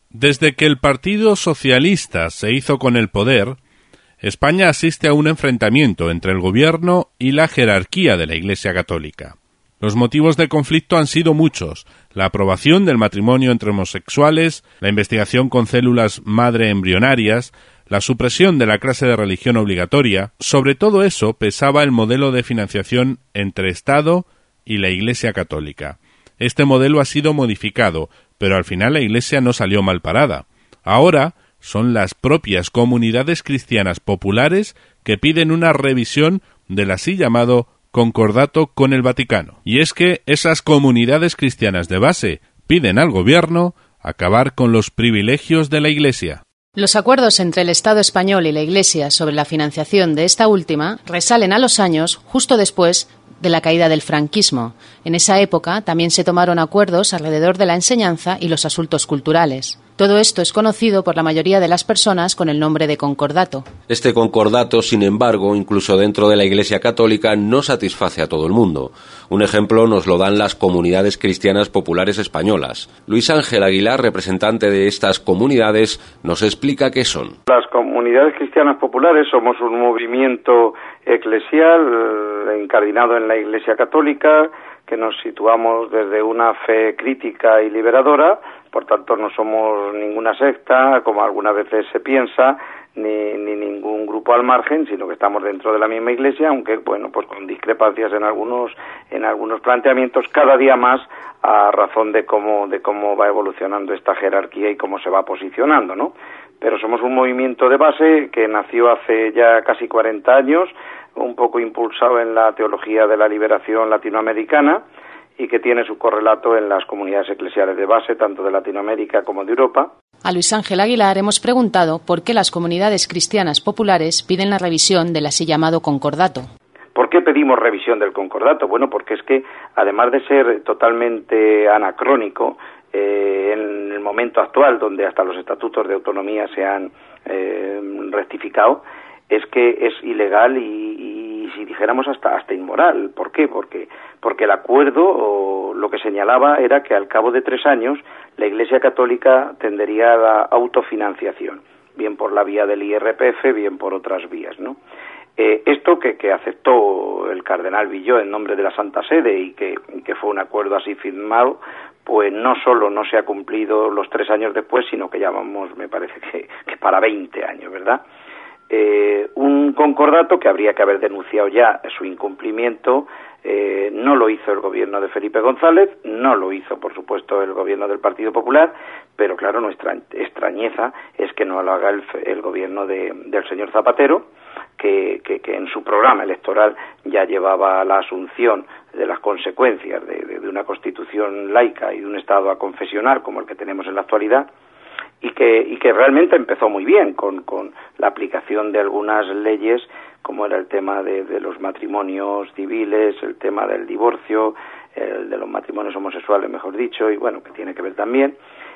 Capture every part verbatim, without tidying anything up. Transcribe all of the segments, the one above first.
Desde que el Partido Socialista se hizo con el poder, España asiste a un enfrentamiento entre el gobierno y la jerarquía de la Iglesia Católica. Los motivos de conflicto han sido muchos: la aprobación del matrimonio entre homosexuales, la investigación con células madre embrionarias, la supresión de la clase de religión obligatoria. Sobre todo eso pesaba el modelo de financiación entre Estado y la Iglesia Católica. Este modelo ha sido modificado, pero al final la Iglesia no salió mal parada. Ahora son las propias comunidades cristianas populares que piden una revisión del así llamado concordato con el Vaticano. Y es que esas comunidades cristianas de base piden al gobierno acabar con los privilegios de la Iglesia. Los acuerdos entre el Estado español y la Iglesia sobre la financiación de esta última resalen a los años justo después de la caída del franquismo. En esa época también se tomaron acuerdos alrededor de la enseñanza y los asuntos culturales. Todo esto es conocido por la mayoría de las personas con el nombre de concordato. Este concordato, sin embargo, incluso dentro de la Iglesia Católica, no satisface a todo el mundo. Un ejemplo nos lo dan las comunidades cristianas populares españolas. Luis Ángel Aguilar, representante de estas comunidades, nos explica qué son. Las comunidades cristianas populares somos un movimiento eclesial incardinado en la Iglesia Católica, que nos situamos desde una fe crítica y liberadora. Por tanto, no somos ninguna secta, como algunas veces se piensa, ni, ni ningún grupo al margen, sino que estamos dentro de la misma Iglesia, aunque, bueno, pues con discrepancias en algunos en algunos planteamientos, cada día más a razón de cómo de cómo va evolucionando esta jerarquía y cómo se va posicionando, ¿no? Pero somos un movimiento de base que nació hace ya casi cuarenta años, un poco impulsado en la teología de la liberación latinoamericana, y que tiene su correlato en las comunidades eclesiales de base, tanto de Latinoamérica como de Europa. A Luis Ángel Aguilar hemos preguntado por qué las comunidades cristianas populares piden la revisión del así llamado concordato. ¿Por qué pedimos revisión del concordato? Bueno, porque es que, además de ser totalmente anacrónico, eh, en el momento actual, donde hasta los estatutos de autonomía se han eh, rectificado, es que es ilegal y, y si dijéramos hasta hasta inmoral. ¿Por qué? Porque porque el acuerdo, o lo que señalaba, era que al cabo de tres años la Iglesia Católica tendería a la autofinanciación, bien por la vía del I R P F, bien por otras vías, ¿no? Eh, esto que, que aceptó el cardenal Villó en nombre de la Santa Sede y que, que fue un acuerdo así firmado, pues no solo no se ha cumplido los tres años después, sino que ya vamos, me parece que, que para veinte años, ¿verdad? Eh, un concordato que habría que haber denunciado ya su incumplimiento. Eh, no lo hizo el gobierno de Felipe González, no lo hizo, por supuesto, el gobierno del Partido Popular, pero claro, nuestra extrañeza es que no lo haga el, el gobierno de, del señor Zapatero, que, que, que en su programa electoral ya llevaba la asunción de las consecuencias de, de, de una constitución laica y de un Estado aconfesional como el que tenemos en la actualidad, y que y que realmente empezó muy bien con, con la aplicación de algunas leyes, como era el tema de, de los matrimonios civiles, el tema del divorcio, el de los matrimonios homosexuales, mejor dicho, y bueno, que tiene que ver también,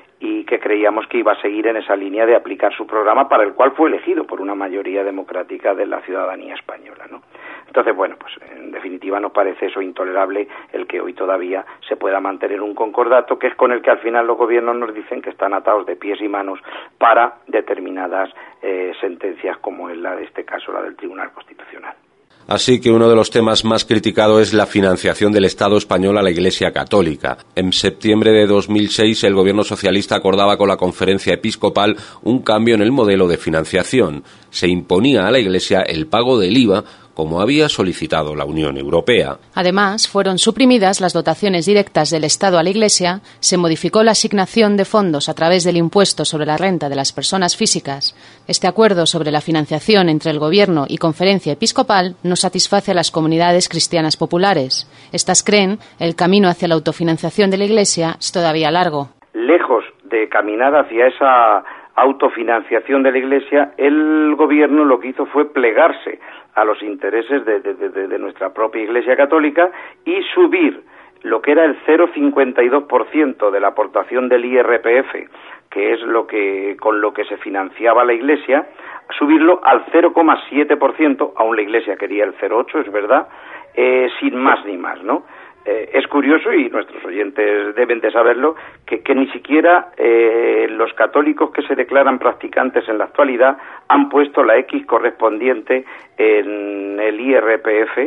y que creíamos que iba a seguir en esa línea de aplicar su programa, para el cual fue elegido por una mayoría democrática de la ciudadanía española, ¿no? Entonces, bueno, pues en definitiva nos parece eso intolerable, el que hoy todavía se pueda mantener un concordato, que es con el que al final los gobiernos nos dicen que están atados de pies y manos para determinadas eh, sentencias, como es la de este caso, la del Tribunal Constitucional. Así que uno de los temas más criticados es la financiación del Estado español a la Iglesia Católica. En septiembre de dos mil seis, el gobierno socialista acordaba con la Conferencia Episcopal un cambio en el modelo de financiación. Se imponía a la Iglesia el pago del I V A, como había solicitado la Unión Europea. Además, fueron suprimidas las dotaciones directas del Estado a la Iglesia, se modificó la asignación de fondos a través del impuesto sobre la renta de las personas físicas. Este acuerdo sobre la financiación entre el Gobierno y Conferencia Episcopal no satisface a las comunidades cristianas populares. Estas creen el camino hacia la autofinanciación de la Iglesia es todavía largo. Lejos de caminar hacia esa autofinanciación de la Iglesia, el Gobierno lo que hizo fue plegarse a los intereses de, de, de, de nuestra propia Iglesia Católica y subir lo que era el cero coma cincuenta y dos por ciento de la aportación del I R P F, que es lo que con lo que se financiaba la Iglesia, subirlo al cero coma siete por ciento, aún la Iglesia quería el cero coma ocho por ciento, es verdad, eh, sin más ni más, ¿no? Eh, es curioso, y nuestros oyentes deben de saberlo, que, que ni siquiera eh, los católicos que se declaran practicantes en la actualidad han puesto la X correspondiente en el I R P F,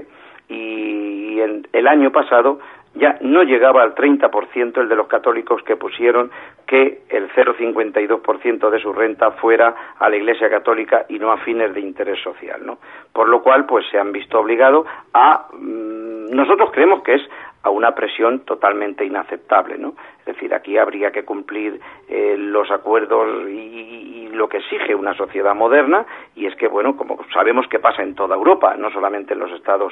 y en el año pasado ya no llegaba al treinta por ciento el de los católicos que pusieron que el cero coma cincuenta y dos por ciento de su renta fuera a la Iglesia Católica y no a fines de interés social, ¿no? Por lo cual, pues se han visto obligados a... Mmm, nosotros creemos que es a una presión totalmente inaceptable, ¿no? Es decir, aquí habría que cumplir eh, los acuerdos y, y lo que exige una sociedad moderna, y es que, bueno, como sabemos que pasa en toda Europa, no solamente en los estados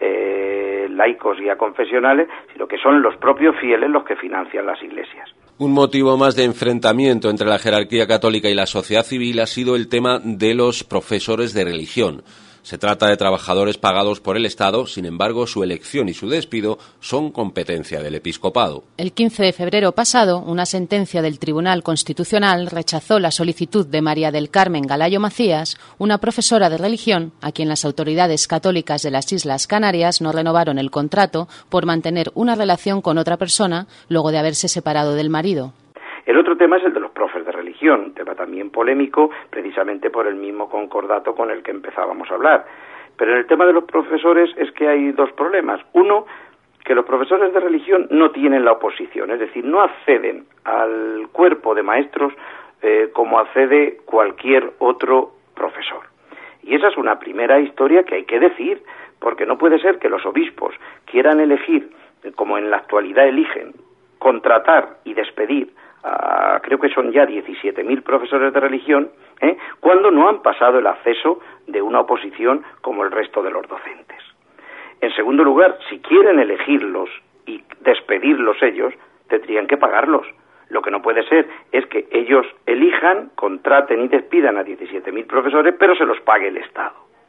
eh, laicos y aconfesionales, sino que son los propios fieles los que financian las iglesias. Un motivo más de enfrentamiento entre la jerarquía católica y la sociedad civil ha sido el tema de los profesores de religión. Se trata de trabajadores pagados por el Estado, sin embargo, su elección y su despido son competencia del episcopado. El quince de febrero pasado, una sentencia del Tribunal Constitucional rechazó la solicitud de María del Carmen Galayo Macías, una profesora de religión, a quien las autoridades católicas de las Islas Canarias no renovaron el contrato por mantener una relación con otra persona luego de haberse separado del marido. El otro tema es el de los profes de religión, un tema también polémico, precisamente por el mismo concordato con el que empezábamos a hablar. Pero en el tema de los profesores es que hay dos problemas. Uno, que los profesores de religión no tienen la oposición, es decir, no acceden al cuerpo de maestros eh, como accede cualquier otro profesor. Y esa es una primera historia que hay que decir, porque no puede ser que los obispos quieran elegir, como en la actualidad eligen, contratar y despedir Uh, creo que son ya diecisiete mil profesores de religión, ¿eh? cuando no han pasado el acceso de una oposición como el resto de los docentes. En segundo lugar, si quieren elegirlos y despedirlos ellos, tendrían que pagarlos. Lo que no puede ser es que ellos elijan, contraten y despidan a diecisiete mil profesores, pero se los pague el Estado.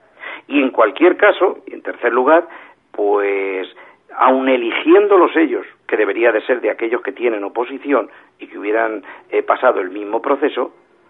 Y en cualquier caso, y en tercer lugar, pues aun eligiéndolos ellos, que debería de ser de aquellos que tienen oposición y que hubieran eh, pasado el mismo proceso,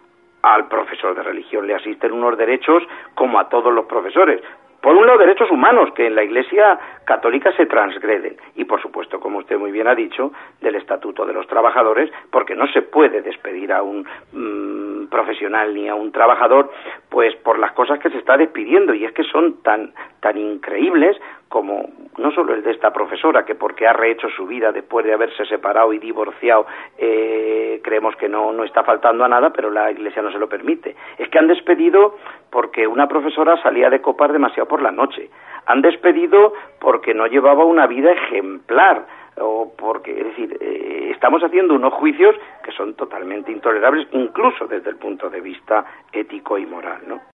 al profesor de religión le asisten unos derechos como a todos los profesores. Por un lado, derechos humanos que en la Iglesia Católica se transgreden, y por supuesto, como usted muy bien ha dicho, del Estatuto de los Trabajadores, porque no se puede despedir a un mmm, profesional ni a un trabajador pues por las cosas que se está despidiendo, y es que son tan tan increíbles como no solo el de esta profesora, que porque ha rehecho su vida después de haberse separado y divorciado, eh, creemos que no, no está faltando a nada, pero la Iglesia no se lo permite. Es que han despedido porque una profesora salía de copas demasiado por la noche. Han despedido porque no llevaba una vida ejemplar, o porque, es decir, eh, estamos haciendo unos juicios que son totalmente intolerables, incluso desde el punto de vista ético y moral, ¿no?